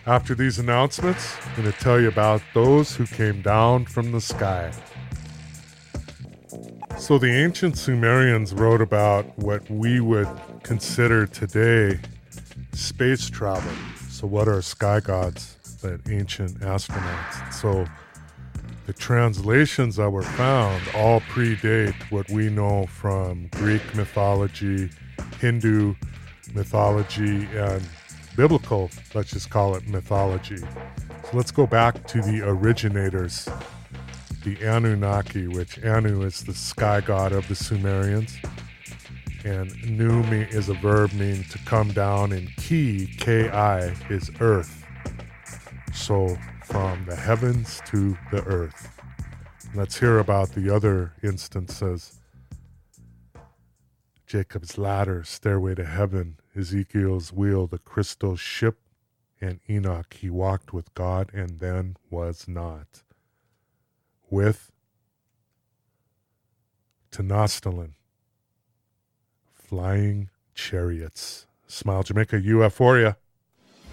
After these announcements, I'm going to tell you about those who came down from the sky. So the ancient Sumerians wrote about what we would consider today space travel. So what are sky gods, that ancient astronauts? So the translations that were found all predate what we know from Greek mythology, Hindu mythology, and biblical, let's just call it mythology. So let's go back to the originators, the Anunnaki, which Anu is the sky god of the Sumerians. And Nu is a verb meaning to come down, and Ki, K-I, is earth. So from the heavens to the earth. Let's hear about the other instances. Jacob's ladder, stairway to heaven, Ezekiel's wheel, the crystal ship, and Enoch, he walked with God and then was not. With Tenochtitlan, flying chariots. Smile Jamaica, UF4 ya.